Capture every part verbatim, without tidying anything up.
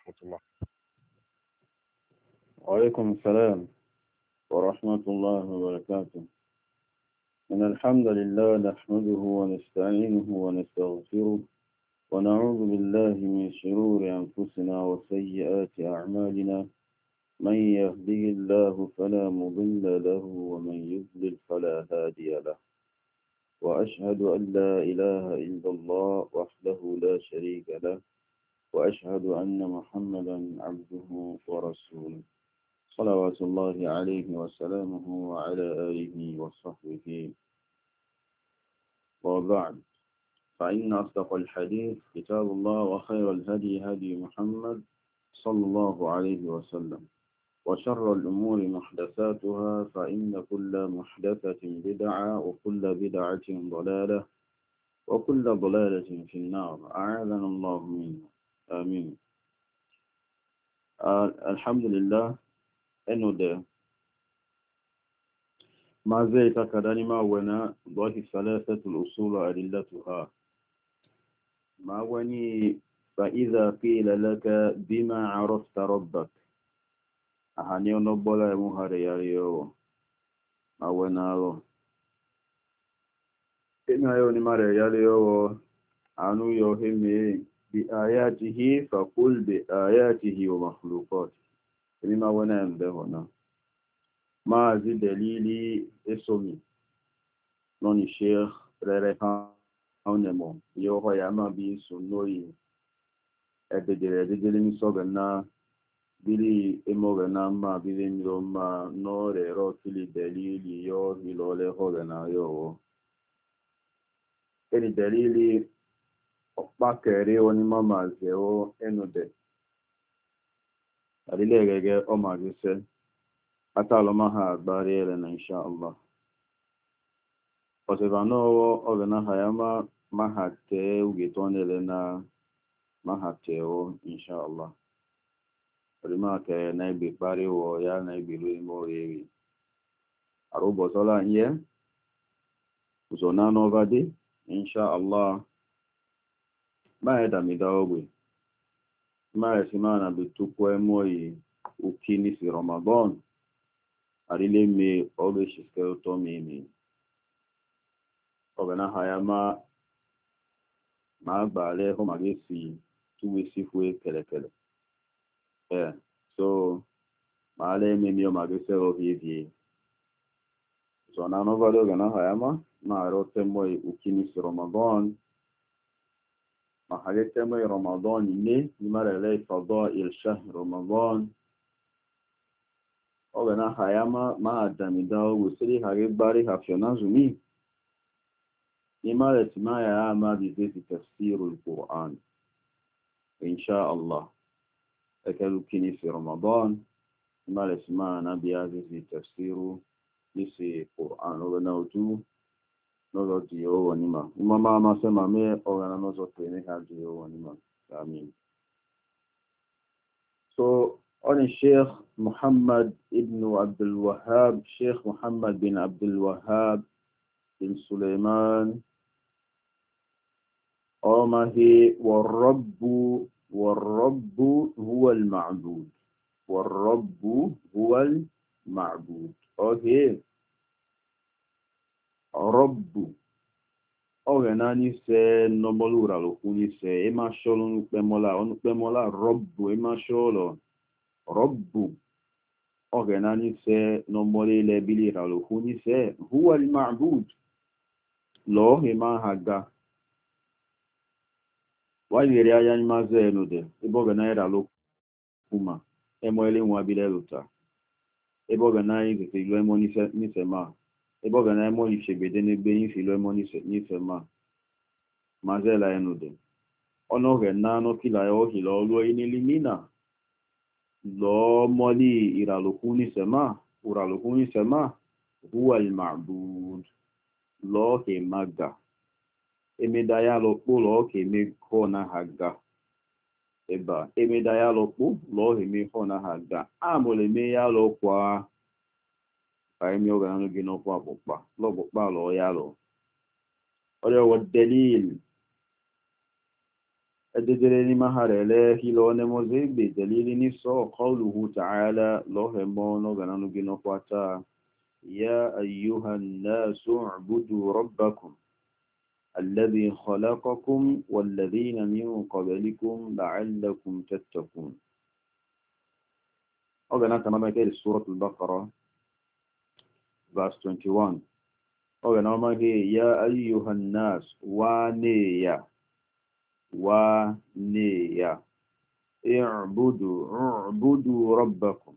ورحمة الله. وعليكم السلام ورحمة الله وبركاته. إن الحمد لله نحمده ونستعينه ونستغفره ونعوذ بالله من شرور أنفسنا وسيئات أعمالنا. من يهده الله فلا مضل له ومن يضلل فلا هادي له. وأشهد أن لا إله إلا الله وحده لا شريك له وأشهد أن محمدا عبده ورسوله صلوات الله عليه وسلامه وعلى آله وصحبه وبعد، فإن أصدق الحديث كتاب الله وخير الهدي هدي محمد صلى الله عليه وسلم وشر الأمور محدثاتها فإن كل محدثة بدعة وكل بدعة ضلالة وكل ضلالة في النار أعاذنا الله منها آمين. آه الحمد لله إنه ده ما زيت كدانما ونا ضاهي ثلاثة الأصول أدلتها ما وني فإذا قيل لك بما عرفت ربك أهاني ونبولا مهارياريو ما ونالو إما يوني مارياريو أنو يوهمي بآياته فقل بآياته ومخلوقاته إما ونا يمدهنا ما زي دليلي اسمي نوني شيخ ريريها أونمو يوهو ياما بي سنوي ededere ededere n'isobe na bili emoge na mma bili miro ma n'ore rokili delili yo hilole hoge na yo eni delili okpakere oni mama zeo enude adile gege o magise ataloma ha agbari ele na insha Allah osebano oge na hayama mahate ugetonele na mahateo insha Allah rima ke na ibi pari wo ya na ibi lu imo eri arubo sola nye uzona novadi insha Allah ma eda mida ogwe ma esimana bitukwa emoyi ukini si Ramadan arile me always shiske to mimi ogana hayama ma gbale ho magesi tuwe sifwe kele kele. Yeah, so maale mimi o magese o hivi. So na no vado gana hayama na rote moy ukini si Ramadan. Ma halete moy Ramadan ni ni mara lay fadail shahr Ramadan. O gana hayama ma adami dawo usiri hage bari hafyona zumi. Ni mara timaya ama bizeti tafsirul Qur'an. إن شاء الله أكلكني في رمضان ما لسما نبي هذا في تفسير نسي قرآن ونوتو نوتي أو ونما وما ما ما سمع مي أو أنا نوتي نهاجي أو ونما آمين. So on الشيخ محمد ابن عبد الوهاب الشيخ محمد بن عبد الوهاب بن سليمان وما هي والرب والرب هو المعبود والرب هو المعبود اوكي رب اوغناني سي نومولورا لوكوني سي اما شولو نكبمولا نكبمولا رب اما شولو رب اوغناني سي نومولي لبيلي لوكوني سي هو المعبود لو اما هاغا wanyere anya maze enude ebe oge na ira lokuma emo ele nwa bile luta ebe oge na izete ilo emo nisema ebe oge na emo ifebede n'ebe ife ilo emo nisema maze la enude ono oge na no kila ya ohila olu inilimina lo moli ira lokuni sema ura lokuni sema huwa al-ma'bud lo ke maga emedaya lokpo lo ke me kona haga eba emedaya lokpo lo ke me kona haga amole me ya lokwa ai mi oga no gino kwa popa lo popa lo ya lo ore wo delil أددرني مهر إله لون مزيب دليل نصو قوله تعالى الله مونو غنانو جنوفاتا يا أيها الناس اعبدوا ربكم الذي خلقكم والذين من قبلكم لعلكم تتقون أولا تماما كده سورة البقرة verse twenty-one أولا ما هي يا أيها الناس وانيا وانيا اعبدوا اعبدوا ربكم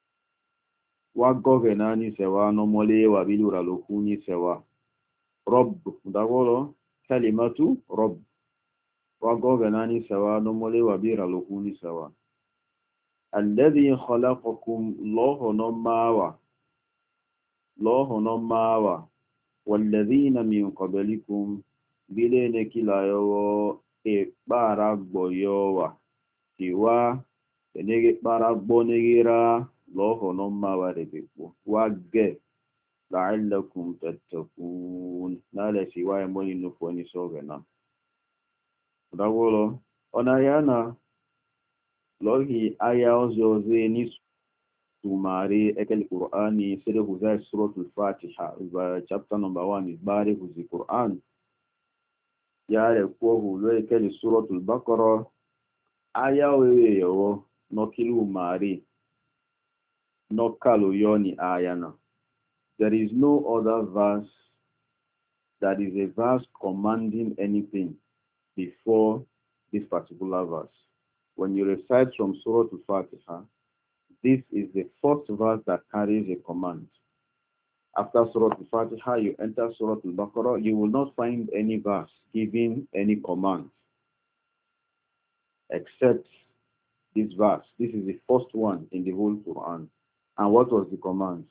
وغوغناني سوا نمولي وبيلورا لكوني سوا رب داغولو كلمة رب وغوغناني سوا نمولي وبيلورا لكوني سوا الذي خلقكم الله نماوا الله نماوا والذين من قبلكم بلين كلا يو إقبارا بيوا سوا بنيجي إقبارا بونيجيرا الله نماوا ربكو وغي لعلكم تتقون نالا سوا يموني نفوني سوغنا داولو أنا يانا لوهي آية وزوزي نسو Tumari ekel Qur'ani sede huzai suratul Fatiha chapter number one is bari huzi Qur'an yare kwa hulo ekel suratul Baqarah aya wewe yo no kilu mari no kalu yoni ayana. There is no other verse that is a verse commanding anything before this particular verse. When you recite from suratul Fatiha, this is the first verse that carries a command. After Surah Al-Fatiha, you enter Surah Al-Baqarah, you will not find any verse giving any command except this verse. This is the first one in the whole Quran. And what was the command?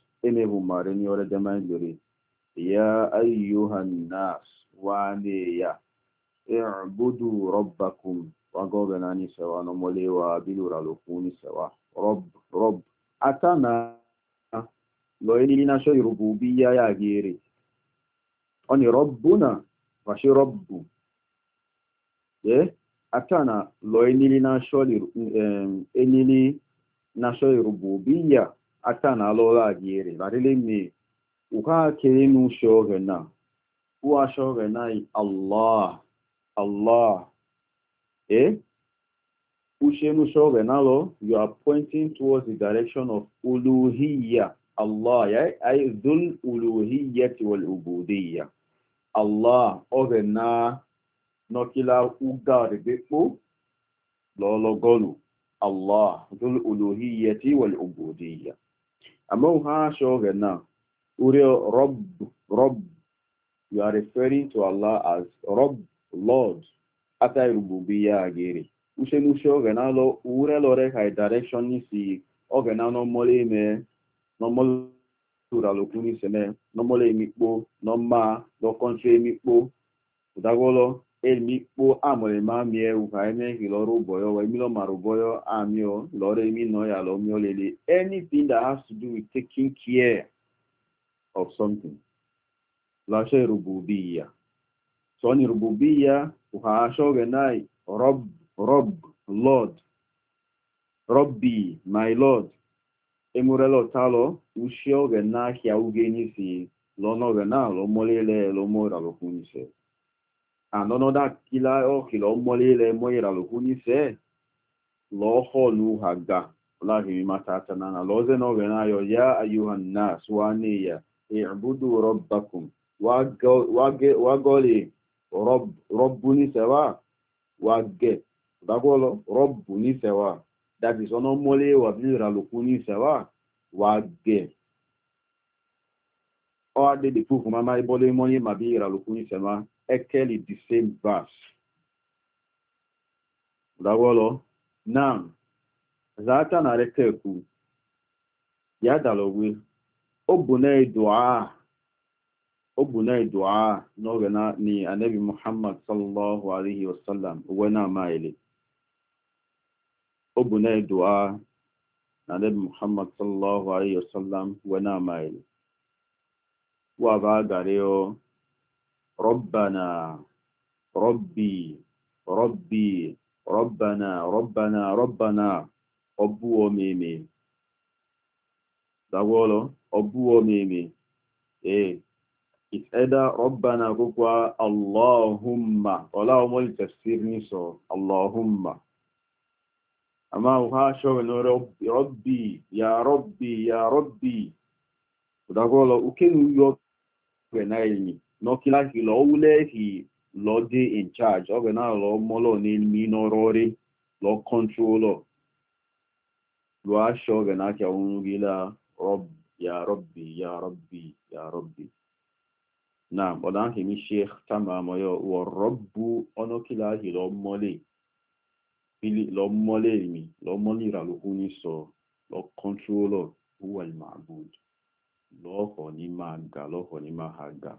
Ya ayyuhan nas wa ya i'budu rabbakum wa goganani sawa no mole wa bilura lokuni sawa. Rob, Rob, Atana, Loeni Nasho Rububiya Yagiri. Only Robbuna, Vashi Robbu. Yeah, Atana, Loeni Nasho, Enili Nasho Rububiya, Atana Lola Giri. Varile me, Uka Kerinu Shogena, Ua Shogena, Allah, Allah. Eh? You are pointing towards the direction of uluhiyya. Allah, ay dhul uluhiyyati wal ubudiyya. Allah, ogena nokila uga rebepo lologolu. Allah, dhul uluhiyyati wal ubudiyya. Among ha shogena, uriyo Rabb, Rabb. You are referring to Allah as Rabb, Lord. Atay rububiyya agiri. Ushenusho genalo ure lore kai direction ni si o genano mole me no mole tura lokuni sene no mole mikpo no ma no country mikpo udagolo el mikpo amole ma mie u kai me hiloro boyo we milo maruboyo amio lore mi no ya lo mio lele. Anything that has to do with taking care of something la shay rububiyya. So ni rububiyya uha shogenai rob Rob, Lord, Robbi, my Lord. Emurelo talo, ushio gena kia ugenisi, lono gena, lo molele, lo mora lo kunise. And ono da kila o kilo molele, moira lo kunise, lo holu haga, la himatata nana, loze no gena yo ya ayuhan nas, waniya, i'budu rabbakum, wagoli, rob, robbuni sewa, wage. Dagolo Rob ni sewa. That is ono mole wa bilra lokuni sewa wa ge. O ade de fufu mama ibole money ma bilra lokuni sewa ekeli the same verse. Dagolo nam zata na rekeku ya dalowe obune dua obune dua no gana ni anabi Muhammad sallallahu alaihi wasallam wena maile. Obunay dua na Nabi Muhammad sallallahu alayhi wa sallam wana maili. Wa ba gareo Rabbana Rabbi Rabbi ربنا ربنا ربنا أبو ميمي دعوة أبو ميمي إيه it's either ربنا كوكوا اللهم ولا أمول تفسير نسو اللهم أما وها شو ربي ربي يا ربي يا ربي دعوة وكين يو بنايني نوكلا كيلو وله Lord in charge. Oge na lo molo ni minorori lo controller. Lo asho oge na kia ungila Rob ya Rabbi ya Rabbi ya Rabbi. Na odan ki mi Sheikh tama moyo wa Rabbu ono kila hi lo mole. Bili lo mole mi lo mole ra lo kuni so lo controller huwa al ma'bud. Lo ho ni maga lo ho ni mahaga.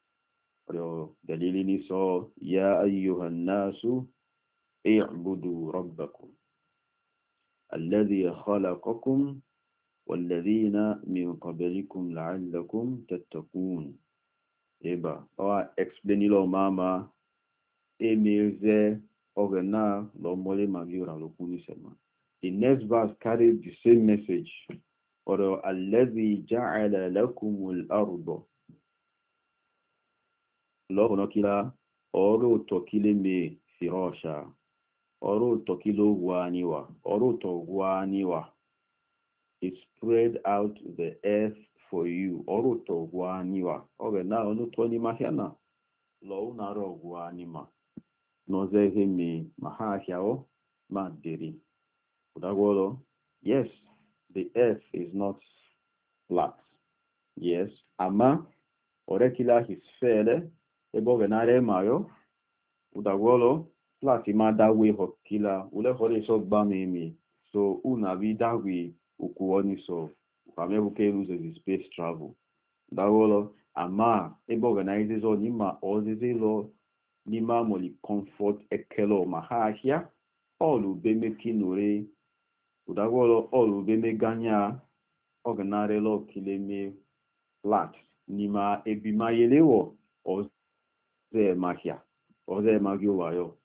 دليل نساء يا أيها الناس اعبدوا ربكم الذي خلقكم والذين من قبلكم لعلكم تتقون إبا أو explain له ماما إميزة أغنى لو مولي مغيورا لو كوني سما. The next verse carried the same message. or الذي جعل لكم الأرض lọ́wọ́ nọ́kílá ọ̀rọ̀ tọ́kílé me firọ́ṣà ọ̀rọ̀ tọ́kíló wà níwà ọ̀rọ̀ tọ́ wà níwà it spread out the earth for you ọ̀rọ̀ tọ́ wà níwà ọ̀rẹ́ náà ọ̀nà tọ́ ní mahiana lọ́wọ́ nàrọ̀ wà níma nọ́zẹ́ ihe me ma ha ahịaọ ma dịrị ụdagwọrọ yes the earth is not flat yes ama ọ̀rẹ́kílá his fẹ́lẹ́ ebe ọ ga-anara mayo udagwolo flat ma dawe hokila ule hore so gba meme so una bi dawe ukuoni so kamebuke use the space travel dawolo ama ebe organize zo nima ozize lo nima moli comfort ekelo ma ha ahia olu be mekinore udagwolo olu be meganya oganare lo kileme flat nima ebimayelewo oz زي ماكيا وزي ما قالوا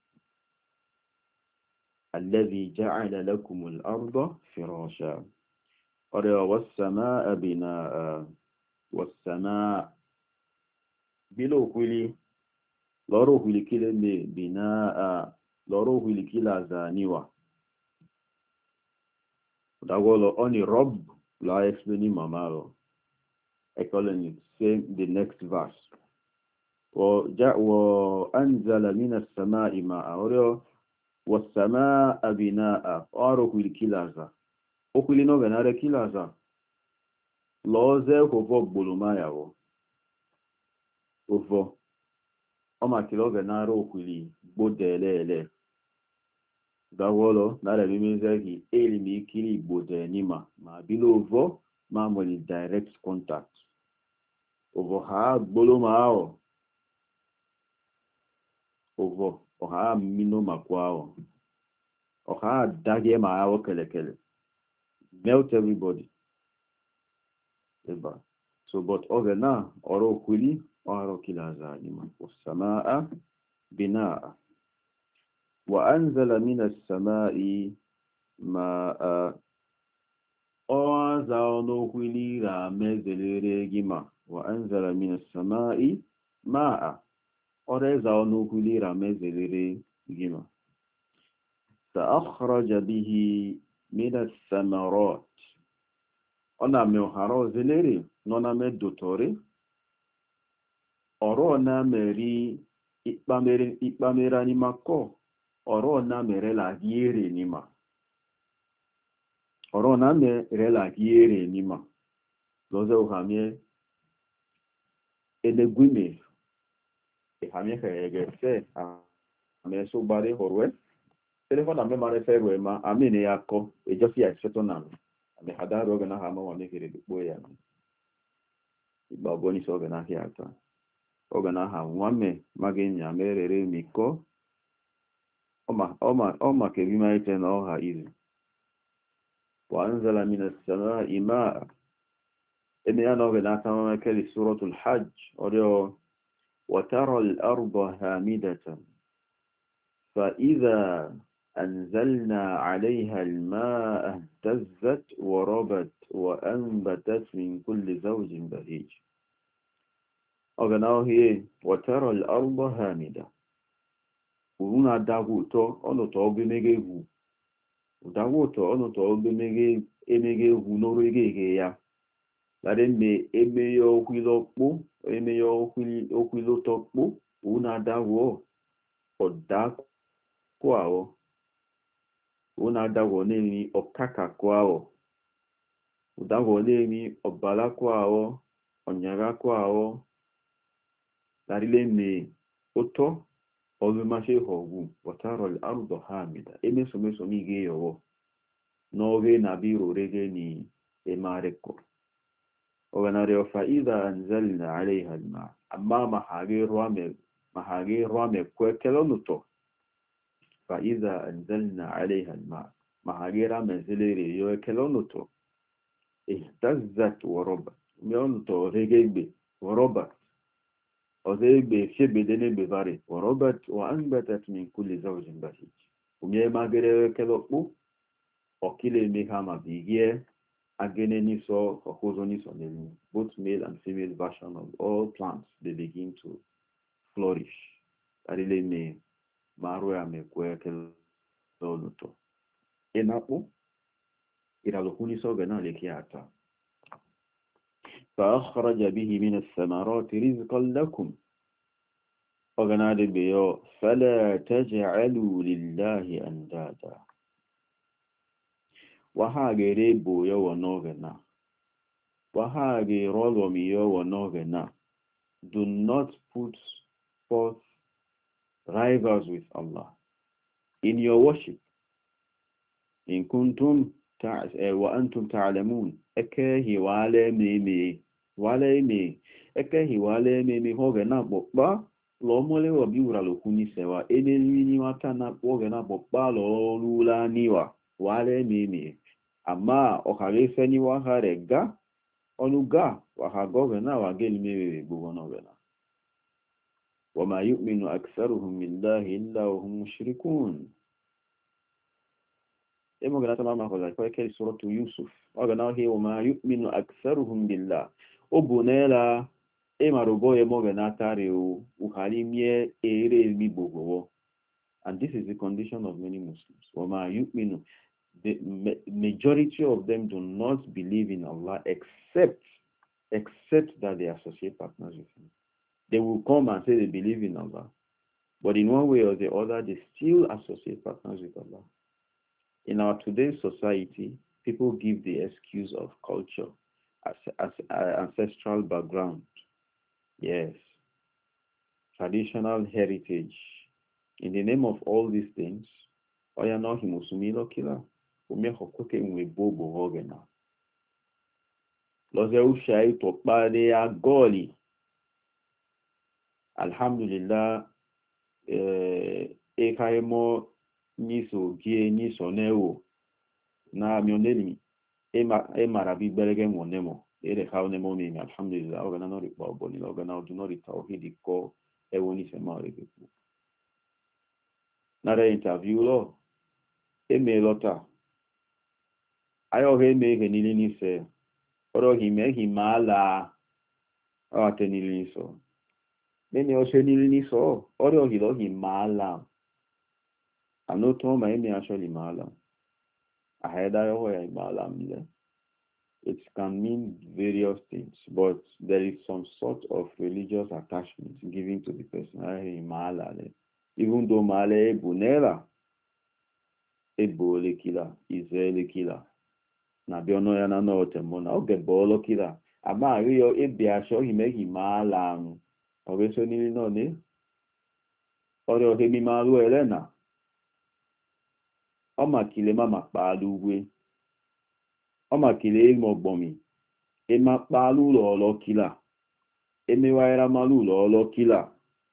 الذي جعل لكم الأرض فراشا والسماء بناء والسماء بلو كلي لارو كلي كلمة بناء لارو كلي كلا زانيوا دعوة أني رب لا يسمني مامالو أكلني same the next verse وأنزل من السماء ماء والسماء بناء أروح الكلازة أقول إنه بنار الكلازة لازم هو بولما ياو هو أما كيلو بنار أقولي بدلله دعوة نار بمزاجي إلمي كلي بدنيما ما بيلو هو ما مولي direct contact هو ها بولما ياو ovo oha mino makwao oha dage maawo kele kele melt everybody eba so but ogena oro kwili oro kilaza nima wasamaa binaa wa anzala minas samai maa oza ono kwili ra mezelere gima wa anzala minas samai maa oreza onukwili ramezerere gima فأخرج به من الثمرات أنا مهارو زلري نونا مدوتوري أرونا مري إقبامير إقبامير نيماكو أرونا مري لا غيري نيما أرونا مري لا غيري نيما لوزو هامي إنغومي هامي خيغسه أمي سوباري هوروي telefona me mare ferwe ma amine yako ejosi ya seto na ame hadaro gana ha ma wane kire dukbo ya iba boni so gana hiata ogana ha wame magenya merere miko oma oma oma ke bima ite na oha izi wa anzala minas samaa'i ma'a ene ya no gana kama kali suratul hajj oryo wa tara al-arda hamidatan fa idha أنزلنا عليها الماء اهتزت وربت وأنبتت من كل زوج بهيج أغناه هي وترى الأرض هامدة ورuna dagwoto ọnụtọ obemege egwu dagwoto ọnụtọ obemege emege egwu n'ọrụ ege ege ya lare me emeye okwilokpo emeye okwilotokpo una dagwo ọdakwao una dagwo n'emi ọkaka kwao udagwo n'emi ọbala kwao ọnyaga kwao larile me oto Olumashe hogu wataro al-ardu hamida emeso meso mige yowo noge nabiru rege ni emareko oganare fa idha anzalna alayha al-ma amma mahage rwame mahage rwame kwekelonuto fa idha anzalna alayha al-ma mahage rame zelere yo kelonuto ihtazzat wa rabat mionuto regebe wa rabat Ozebe shebedene bevare worobat wa anbatat min kulli zawjin bahij umye magere kelokpu okile mehama bigie agene niso okozo niso nelu both male and female version of all plants they begin to flourish arile me maru ya mekwe keloluto enapo iralokuni so gana lekiata فأخرج به من الثمرات رزقا لكم وغناد بيو فلا تجعلوا لله أندادا وهاجي ريبو يو ونوغنا وهاجي رولوم يو ونوغنا do not put forth rivals with Allah in your worship in kuntum وأنتم تعلمون أكاهي وعلى ميمي wale ime eke hiwale meme hoge na bokpa lo mole wa biura lo kuni sewa ene ni wata na hoge na bokpa lo lula niwa wale meme ama okare feni wa harega onuga wa hagoge na wa geli meme bugo no bena wama yu'minu aktharuhum billahi illa wa hum mushrikun emo gana tama ko la ko ke suratu yusuf oga na he wama yu'minu aktharuhum billahi obunela emarogo emoge natare u uhalimie ere mibogo and this is the condition of many Muslims wama yu'minu the majority of them do not believe in Allah except except that they associate partners with him. They will come and say they believe in Allah, but in one way or the other they still associate partners with Allah. In our today's society, people give the excuse of culture as, as uh, ancestral background, yes, traditional heritage. In the name of all these things, oya no himusumilo kila umye hokoke mwe bobo hogena loze ushai topade ya goli alhamdulillah eh ekaimo niso gie niso newo na mioneli ema ema rabi belege monemo ere haunemo mi alhamdulillah ogana no ri bobo ni ogana do no ri tawhid ko ewoni sema re ku na re interview lo eme lota ayo he me he nili ni se oro hi me hi mala o atenili ni so meni o se nili ni so oro hi lo hi mala anoto ma eme actually mala aheda yo ya mala mile. It can mean various things, but there is some sort of religious attachment given to the person. Even though male bunela ebole kila izele kila na biono ya na no temona oge bolo kila ama rio ebia sho hime himala ogeso ni no ne oro hemi malu elena o makile mama palu ugwe o makile mo gbomi e ma palu lo lo kila e me waira malu lo lo kila.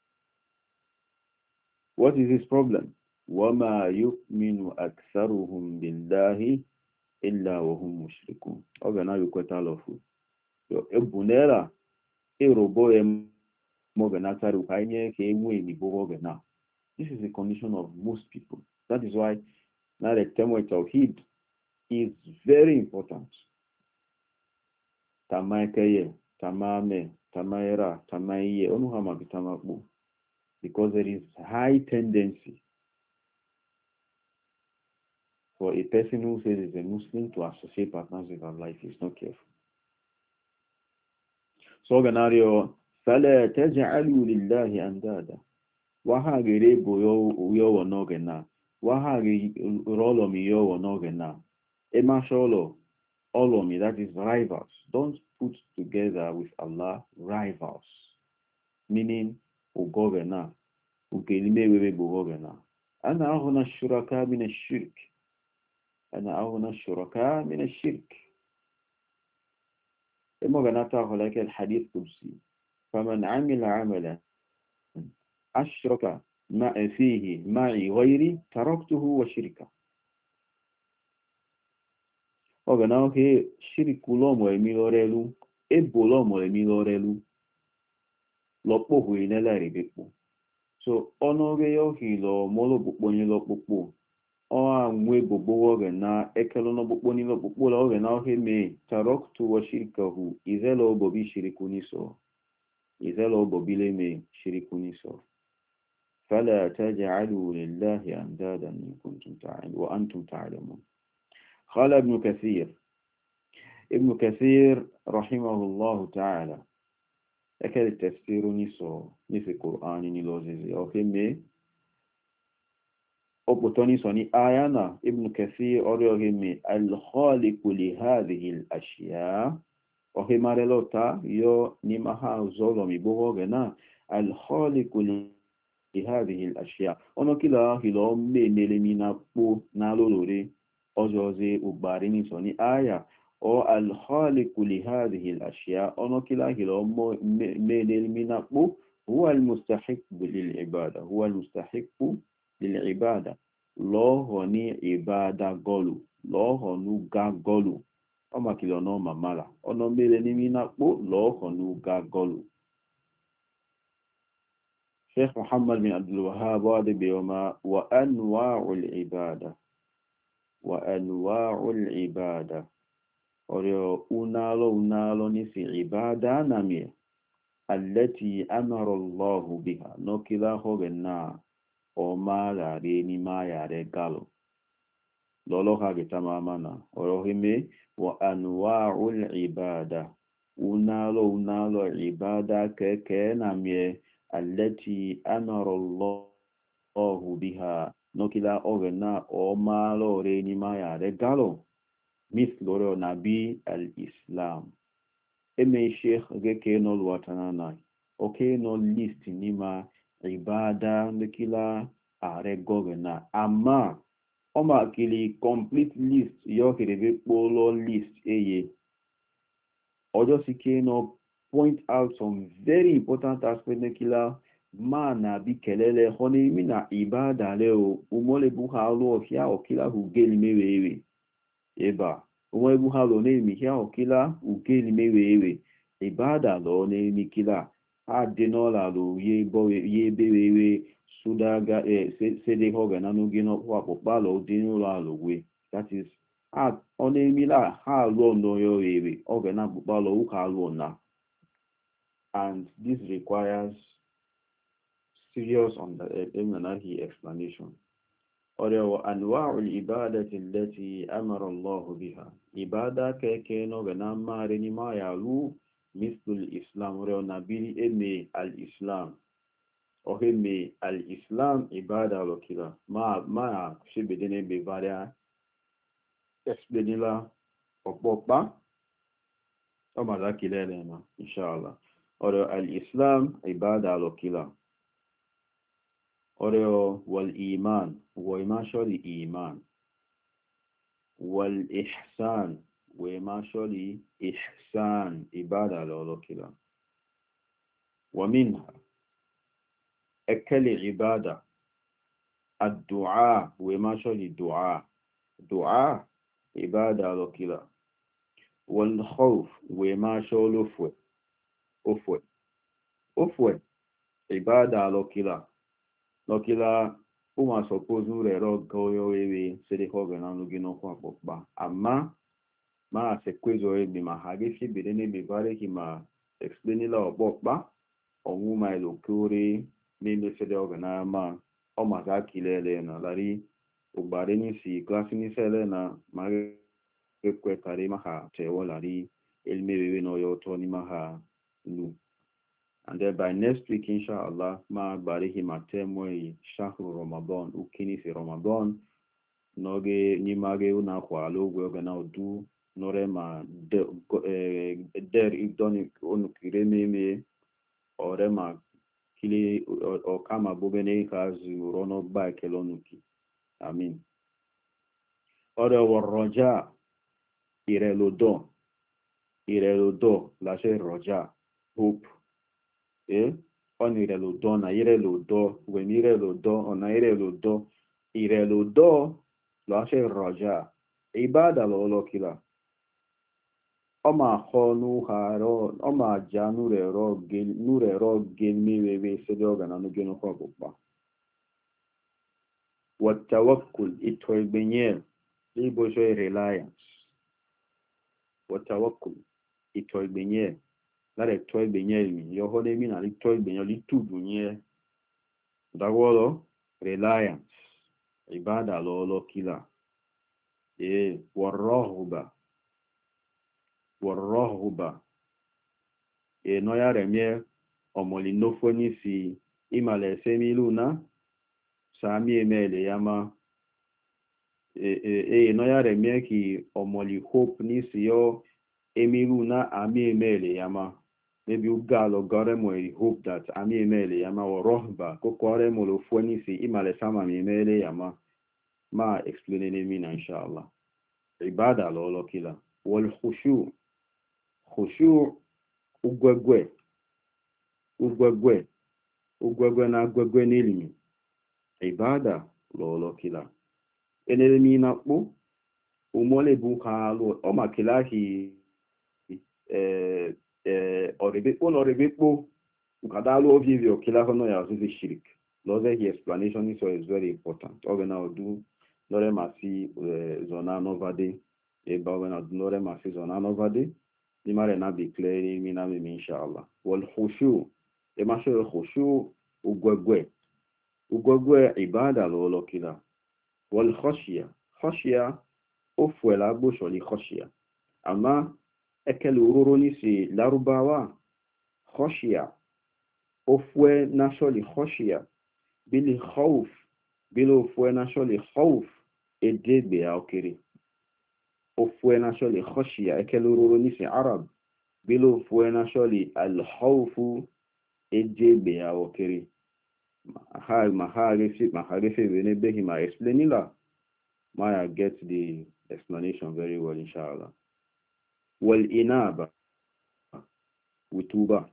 What is his problem? وَمَا يُؤْمِنُ أَكْثَرُهُمْ بِاللَّهِ إِلَّا وَهُمْ مُشْرِكُونَ. Ogana yukweta lofu. Yo ebunela erobo em mogana taru kaine ke emu enibo ogana. This is the condition of most people. That is why na the term tawhid is very important. Tamaikeye, tamame, tamaira, tamaiye, onuhama bitamaku. Because there is high tendency for a person who says he's a Muslim to associate partners with Allah if he's not careful. So, Ganario, فَلَا تَجْعَلُوا لِلَّهِ أَنْدَادًا وَهَاغِرِ بُيَوْ وَنَوْغَنَا وَهَاغِرِ رَولَمِ يَوْ وَنَوْغَنَا Emasholo, Olomi, that is rivals. Don't put together with Allah rivals. Meaning, Ugogena, Ugelime Wewe Bugogena. أنا أغنى الشركاء من الشرك أنا أغنى الشركاء من الشرك إما غناتا لك الحديث قدسي فمن عمل عملا أشرك ما فيه معي غيري تركته وشركه وغناك شرك لوم وميلوريلو إبو لوم وميلوريلو لوبو هنا لا ريبكو so ọnụọgụ ya ohilo mọlụ okpukpo niile okpukpo ọ nwe gbogbo oge na ekele n'okpukpo niile okpukpo la oge na ohe mee taroktu wa shirikahu izela obobi shirikuniso izela obobile mee shirikuniso fala taj'alu lillahi andadan in kuntum ta'lamun wa antum ta'lamun qala ibn kathir ibn kathir rahimahullahu ta'ala ekele tafsiru niso nisi Qur'ani ni lozizi okeme opotoni soni ayana ibn kathir orioheme al-khaliqu li hadhihi al-ashya ohemarelota yo ni maha zolo mi bogena al-khaliqu li hadhihi al-ashya onokila hilo menele mina po na lolore ozoze ugbari ni soni aya o al-khaliqu li hadhihi al-ashya ono kila hilo menel minaqbu huwa al-mustahiq lil-ibada huwa al-mustahiq lil-ibada lo honi ibada golu lo honu ga golu o makilo no mamala ono mele ni minaqbu lo honu ga golu Sheikh Muhammad bin Abdul Wahhab wadi biyoma wa anwa'ul ibada wa anwa'ul ibada Oreo unalo unalo nisi ibada namie allati amara Allahu biha no kila hogena o mala re ni maya re galo lolo ha gitamamana orohime wa anwa'ul ibada unalo unalo ibada keke namie allati amara Allahu biha no kila hogena o malo re ni maya re galo مثل نبي الإسلام إما الشيخ كينو الوطنانا أو كينو ليست نما عبادة لكلا أرغوغنا أما أما كلي complete list يوكي ربي بولو list إيه أجو سيكينو point out some very important aspects لكلا ما نبي كلele هوني منا عبادة لeo umole buhalo فيا أو كلا هوغيل ميويوي eba onwe ebu ha lo na-emi ihe ọkila uke limewe ewe ibada lo na-emi kila ha dị n'ọla lo ye ebe wewe sudaga sede hoga na n'oge n'ọkpụ akpụkpa lo dị n'ụlọ alogwe that is ọ na-emi la ha alụọ n'oyo ewe oge na akpụkpa lo ụka alụọ na and this requires serious understanding explanation Oreo anwa'ul ibadati allati amara Allah biha. Ibada keke no gana mare ni ma yalu mislul Islam oreo nabili eme al-Islam. Oheme al-Islam ibada lokila. Ma ma shibedene be varia explainila okpokpa. O mazakilele na inshallah. Oreo al-Islam ibada lokila. Oreo wal iman وما شولي إيمان والإحسان وما شولي إحسان إبادة لولو كلا ومنها أكل عبادة الدعاء وما شولي دعاء دعاء إبادة لولو كلا والخوف وما شولي أفوى أفوى أفوى عبادة لولو كلا لولو كلا uma suppose nure ro goyo ewe sede hoga na nugi no kwa pokpa ama ma se kwezo ebi ma hage fi bede ne be bare ki ma explain la opokpa owu ma elokore meme sede hoga na ma o ma ga kilele na lari ugbare ni si klasi ni sele na ma kwe kare ma ha tewo lari elmewe no yo to ni ma ha lu. And then by next week, inshallah, ma barihi matemwe shahru Ramadan, ukini fi Ramadan, noge nimage una kwa logo gana udu, nore ma der idoni onu kireme me, ore ma kili o kama bogene kazi rono ba kelonuki. Amin. Ore warroja, irelodo, irelodo, lashe roja, hope. Eh, on ire lo do na ire lo do when ire lo do on ire lo do ire lo do lo hace roja ibada lo lo kila o ma ho nu haro o ma ja nu re ro gel nu re ro gel mi we we se do ga na nu geno ko pa wa tawakkul ito benye li bo so reliance wa tawakkul ito benye lare toy benyelmi yo hone mi na li toy benyoli tudu nye dagwolo reliance ibada lolo kila e warrahuba warrahuba e no ya remie omoli nofoni si imale semiluna sami emele yama e e e no ya remie ki omoli hope ni si yo emiluna ami emele yama. Maybe you gal or garemo hope that ami emele yama or rohba kokore molo fueni si imale sama mi emele yama ma explain me inshallah ibada lolo kila wal khushu khushu ugwegwe ugwegwe ugwegwe na gwegwe n'ilimi ibada lolo kila enelimi na kpo umole bu halu o makilahi eh eh orebe on orebe kpo ukadalu ovivio kila hono ya zuzi shirik loze hi explanation is is very important ogena odu lore masi zona novade e bawena lore masi zona novade ni mare na declare mi na mi inshallah wal khushu e masho khushu ugwegwe ugwegwe ibada lolo kila wal khashya khashya ofwela gbosho li khashya ama ekele ururu ni si larubawa khashya ofwe nasholi khashya bili khawf bilo ofwe nasholi khawf edebe ya okiri ofwe nasholi khashya ekele ururu ni si arab bilo ofwe nasholi al khawfu edebe ya okiri ha mahagesi mahagesi venebe ma explainila Maya get the explanation very well, inshallah. Wal inaba wituba.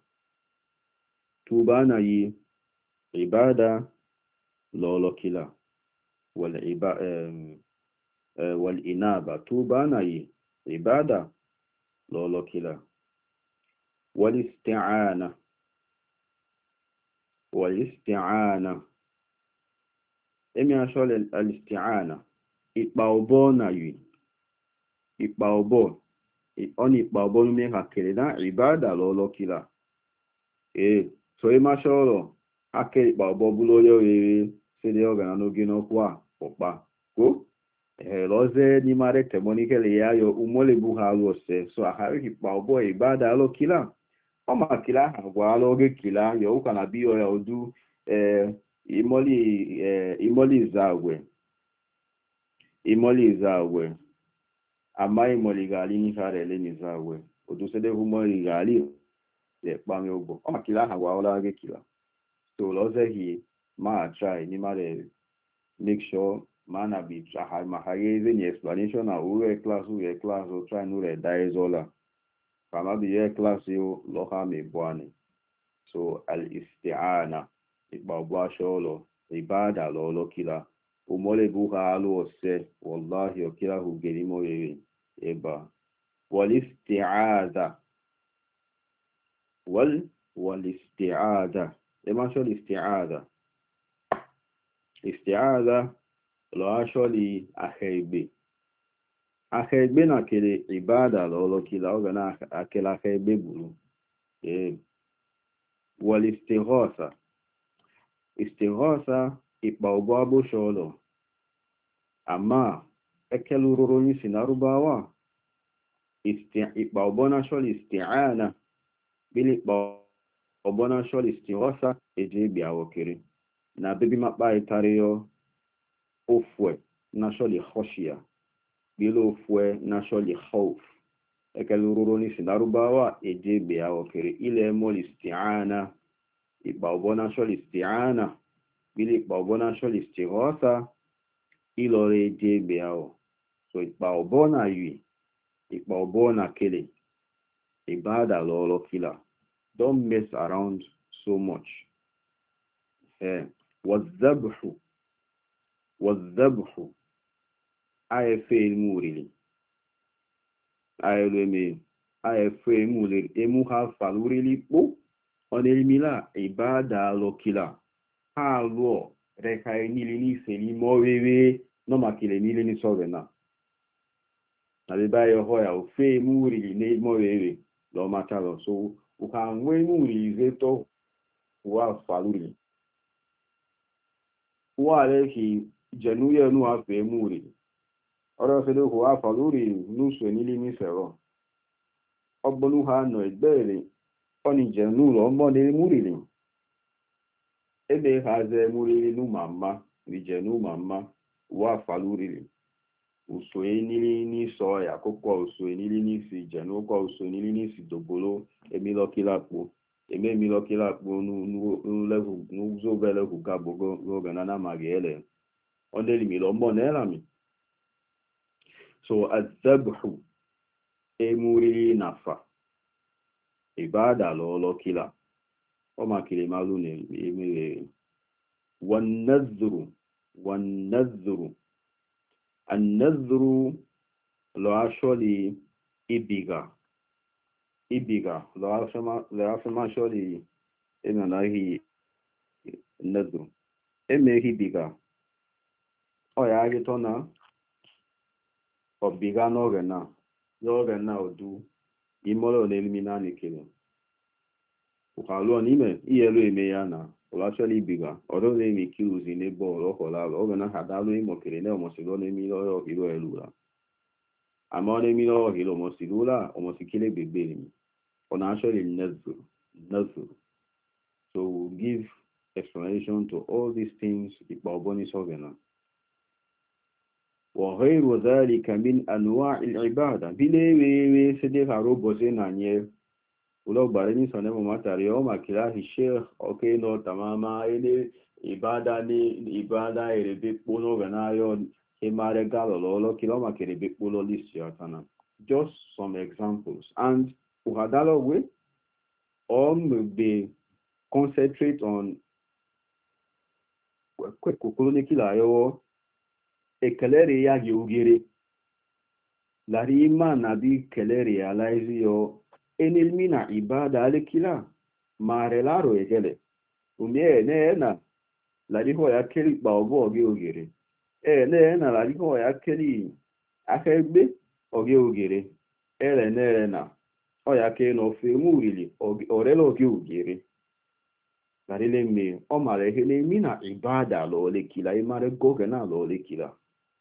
Tuba na yi ibada lolo kila. Wal iba um, uh, wal inaba tuba na yi ibada lolo kila. Wal isti'ana wal isti'ana. Emi ashole al isti'ana. Ikpa obo na yi ikpa obo oni ikpa obo nume ha kere na ibada lolo kila e so e mashoro ake ikpa obo bulo yo rere sede ogana n'oge n'okwa okpa ko e loze ni mare temoni kele ya yo umole bu ha lo se so ahari ikpa obo ibada lo kila o ma kila ha gwa lo oge kila yo ukana bi yo ya odu eh imoli eh imoli zagwe imoli zawe ama imoli gali ni karele ni zawe odusede humoli gali le pame obo o makila ha wa ola ge kila so loze hi ma try ni mare make sure mana bi try ma haye ni explanation na ure class ure class o try no re daizola kama bi ye class yo lo ha me bwane so al isti'ana ibabwa sholo ibada lo lo kila umole buha alu ose wallahi okila hugelimo yewe eba wal isti'adha wal wal isti'adha ema shol isti'adha isti'aza lo asholi akhegbe akhegbe na kele ibada lo lo kila oga na akela akhegbe bulu eh wal istighatha istighatha ipa obo abo sholo ama ekelu roro ni sinarubawa isti ipa obo na sholi isti'ana bili pa obo na sholi istighatha eje bia okere na bebi makpa itariyo ofwe na sholi khoshia bilo ofwe na sholi khawf ekelu roro ni sinarubawa eje bia okere ile mol isti'ana ipa obo na sholi isti'ana bili ipa obo na sholi istighatha ilore eje bia o so ipa obo na yui ipa obo na kele ibada lolo kila don't mess around so much eh والذبح والذبح اي في الموري اي لمي اي في الموري emu ha falurili po onelimila ibada lokila ha lo rekai nili ni seli mowewe no makile nili ni sovena na beba yo hoya o fe muri ni mowewe lo matalo so uka nwe muri zeto wa falurili wale ki jenuye nu afe muri oro fele ko afa lori nusu enili ni sero ogbonu ha no egbere oni jenu lo mo ni muri ni ebe ha ze muri nu mama ni jenu mama wa afa lori uso enili ni so ya kokko uso enili ni si jenu ko uso enili ni si dogbolo emi lo kilapo eme mi lo kilapo nu nu level nu zo bele ku ka bogo lo ganana magele ondeli mi lo mo nela mi so azabhu emuri nafa ibada lolo kila o makile malu ne emire wan nadhru wan nadhru an nadhru lo asholi ibiga ibiga lo ashama lo ashama sholi enanahi nadhru emehi biga o ya gitona obiga n'oge na n'oge na odu imolo na-elimina n'ikele ụkalụọ n'ime ihelu eme ya na ụlachọla ibiga ọdọ na-eme kiluzi n'ebe ọrụ ọkọlalụ oge na ha dalụ imokere na omosilo na-emile ọhịa ọhịrị elula ama ọ na-emile ọhịrị omosilula omosikele begbere mi ọ na-achọli nezuru nezuru so we'll give explanation to all these things ikpa ọbọnis oge na وغير ذلك من أنواع العبادة بلي سيدي غروب زينانيه ولو بارني سنة مماتاري يوم كلاه الشيخ أوكي نو تماما إلي إبادة ني إبادة إلي بيقولوا غنايو إمارة غالو لولو كيلو ما كيري بيقولوا لسياتنا just some examples and uhadalo we all be concentrate on kwe kukuluni kila yo ekelere ya gị ugere lara ima na bi kelere ya laizi yo enelmi na ibada alekila ma relaro egele umie ne na lariho ya keli pa obo oge ugere e ne na lariho ya keli akegbe oge ugere ele ne na o ya ke no fe murili orelo oge ugere larile me o mare hele mi na ibada lo lekila imare goge na lo lekila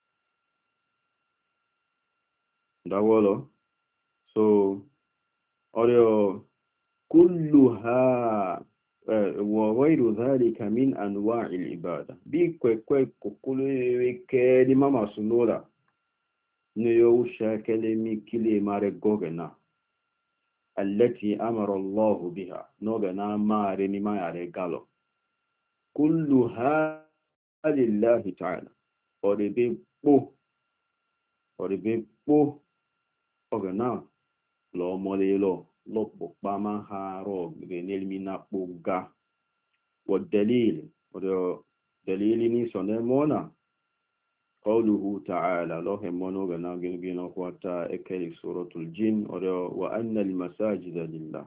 dawolo so oreo kulluha wa ghayru dhalika min anwa'i al-ibada bi kwe kwe kokulu ke di mama sunora ne yo shakele mi kile mare gogena allati amara Allah biha no gana mare ni mare galo kulluha lillahi ta'ala orebe po orebe po oge na lo molelo lo pokpama ha ro genelmina poga wa dalil odo dalili ni sonemona qawluhu ta'ala lo hemono gana gengino kwata ekeli suratul jin odo wa anna al masajida lillah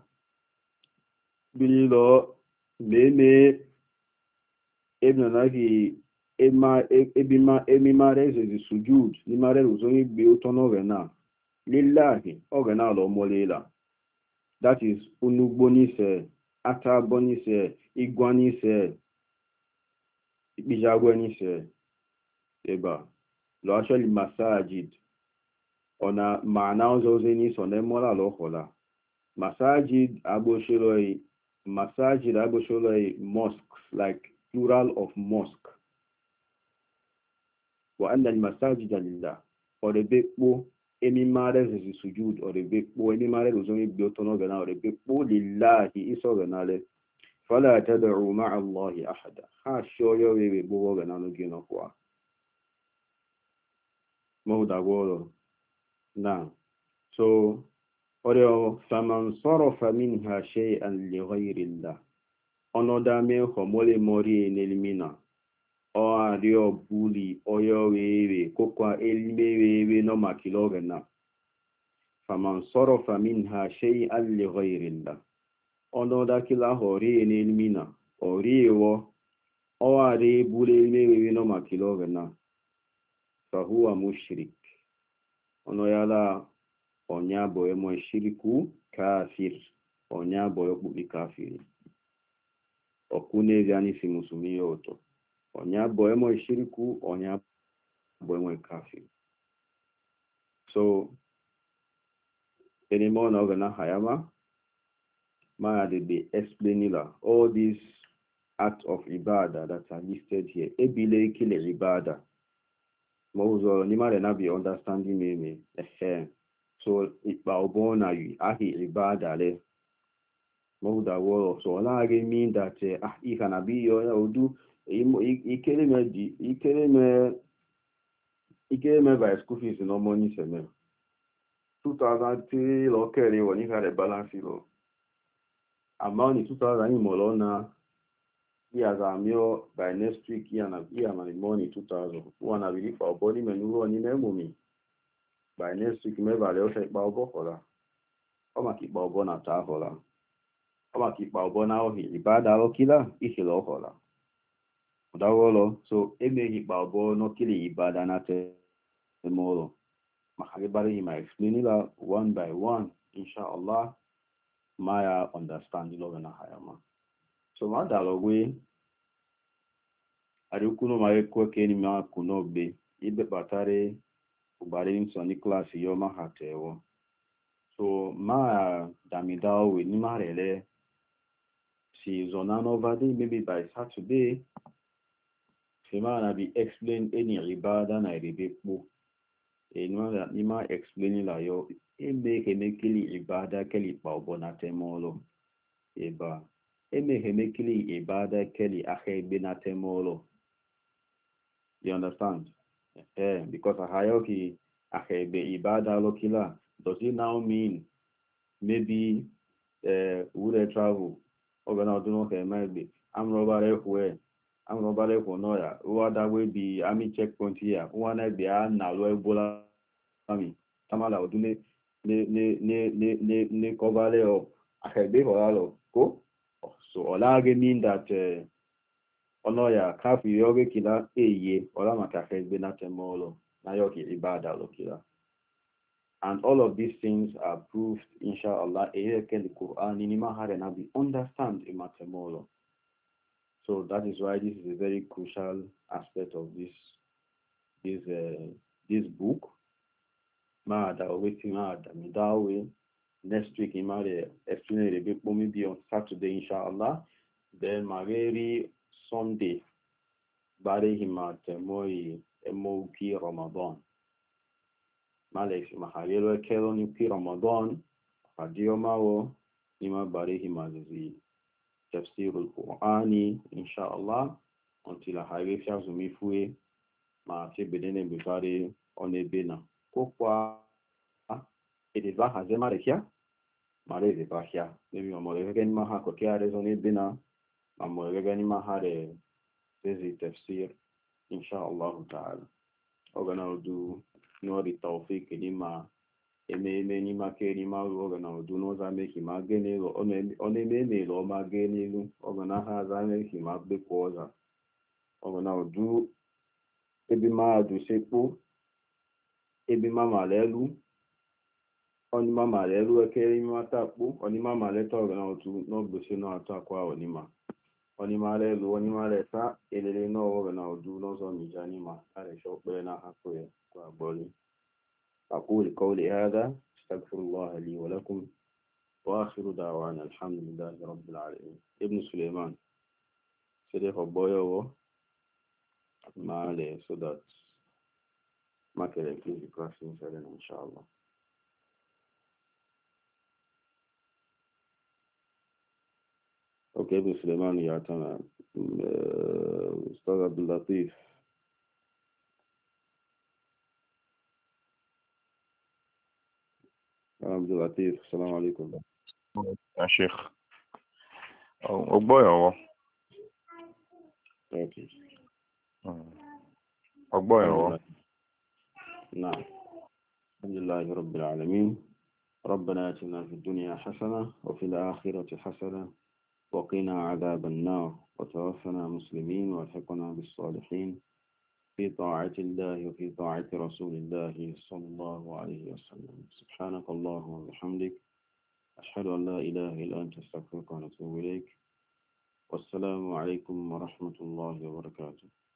bililo meme ibn nahi ema ebima emimare zezi sujud nimare uzonyi gbe utono gena lillahi ogena lo molela. That is unugbonise, atabonise, igwanise, bijagwanise. Eba lo actually masajid ona maana ozozeni sonde mola lo hola. Masajid abosholoi masajid abosholoi mosques, like plural of mosque. Wa anna al-masajida lillah. Orebekpo emi mare zizi sujud orebekpo emi mare uzoni biotono gana orebekpo lillahi iso ganale. Fala tad'u ma'a Allahi ahada. Ha shoyo wewe bogo gana no gino kwa. Mohuda golo. Na. So oreo faman sarafa minha shay'an li ghayri Allah. Onodame homole mori nelimina. O ario buli oyo wewe kokwa elime wewe no makilogena. Faman sarafa minha shay'an li ghayri Allah. Onoda kila hori nelimina. Oriwo o ari buli elime wewe no makilogena. Fahuwa mushrik. Ono yala onyabo emo shiriku kafir. Onyabo yokubi kafiri. Okune vyani si musumi yoto. Onyabo emo shiriku, onyabo emo kafiri. So, anymore na ogana hayama, ma de be explaining all these acts of ibadah that are listed here. Ebile kile ibadah. Mauzo ni mare na be understanding me me. So ba obona yi ahi ibadah le. Mauda wo so la mean that ah if an abi yo odu ikele me di ikele me ikele me by school fees no money seme. two thousand three lo kere woni ka balance lo. Amount two thousand mo lo na ya za mio by next week ya na ya na money two thousand. One abi for body menu ni na mumi. By next week me ba le o se pa obo kola. O ma ki pa obo na ta hola. O ma ki pa obo na o hi ibada lo kila isi lo hola. Udawolo so emehi pa obo no kili ibada na te molo. Mahagibari ma explain la one by one inshallah maya understand lo na hayama. So ma dalogwe arikuno ma ekwe keni ma kunobe ibe batare ubare nso ni class yo ma hatewo. So ma damidawo we ni marele si zonan over day maybe by Saturday sema na be explain any ibada na ibepo enwa ni ma explain la yo eme hemekili ibada keli pa obona temolo eba eme hemekili ibada keli ahebe na temolo. You understand? Eh, because a hierarchy ahebe ibada lokila, does it now mean maybe uh would I travel or gonna do no maybe I'm robber where I'm robber for noya what that will be army checkpoint here one be na lo ebola ami tamala odune ne ne ne ne ne ne kovale o ahebe holalo go. So olage mean that uh, onoya kafi yoge kila eye ola maka ahebe na temolo na yoki ibada lokila. And all of these things are proved, inshallah, in the Quran, in Nabi, understand in Matemolo. So that is why this is a very crucial aspect of this this uh, this book. Maada waiting maada midawe. Next week, in my explain a bit maybe on Saturday, inshallah. Then Mageri Sunday, Bari Himatemoi Emoki Ramadan. Malex Mahalelo Keloni Pi Ramadan, Adio Mao, Nima Barihi Mazi, Tafsirul Qur'ani, inshallah, until a high Shazumifue, Mati Bedene Bukari, Onebena. Kokwa, it is Bahazema Rekia, Mare de Bahia, maybe Mamoregan Maha Kokia Rezonebena, Mamoregan Mahare, Zezi Tafsir, inshallah ta'ala. Organal do. No the tawfiq lima eme eme ni make ni ma ro na do no za make ma gene lo one one me me lo ma gene lu o na ha za make ma be ko za o na do ebi mahadum sekpo ebi mama lelu onima ma lelu ekere ime atakpo onima ma leta ọgana otu n'ogbesi na-atọ akwa onima onima lelu onima leta elele n'ọwọrọ na odu n'ọzọ mija nima aresha okpere na hapụ ya kwa gboli أقول قولي هذا استغفر الله لي ولكم وآخر دعوانا الحمد لله رب العالمين ابن سليمان سيدي فبويو ما عليه so that ما كده include the class inside إن شاء الله أوكي ابن سليمان يا تمام أستاذ عبد اللطيف عبد اللطيف السلام عليكم يا شيخ أبويا هو أوكي أبويا هو نعم الحمد لله رب العالمين ربنا آتنا في الدنيا حسنة وفي الآخرة حسنة وقنا عذاب النار وتوفنا مسلمين والحقنا بالصالحين في طاعة الله وفي طاعة رسول الله صلى الله عليه وسلم سبحانك اللهم وبحمدك أشهد أن لا إله إلا أنت أستغفرك ونتوب إليك والسلام عليكم ورحمة الله وبركاته.